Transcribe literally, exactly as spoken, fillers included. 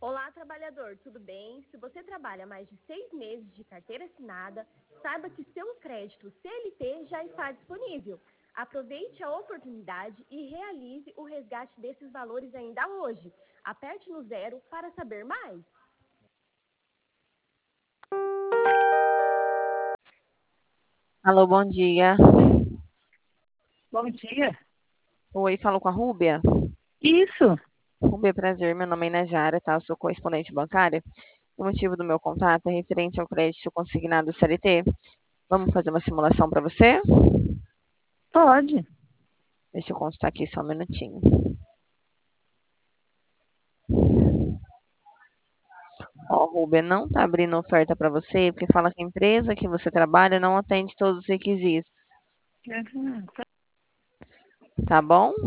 Olá, trabalhador, tudo bem? Se você trabalha mais de seis meses de carteira assinada, saiba que seu crédito C L T já está disponível. Aproveite a oportunidade e realize o resgate desses valores ainda hoje. Aperte no zero para saber mais. Alô, bom dia. Bom dia. Oi, falo com a Rúbia? Isso. Rúbia, prazer, meu nome é Najara, tá? Eu sou correspondente bancária. O motivo do meu contato é referente ao crédito consignado C L T. Vamos fazer uma simulação para você? Pode. Deixa eu consultar aqui só um minutinho. Ó, Rúbia, não tá abrindo oferta para você, porque fala que a empresa que você trabalha não atende todos os requisitos. Uhum. Tá bom?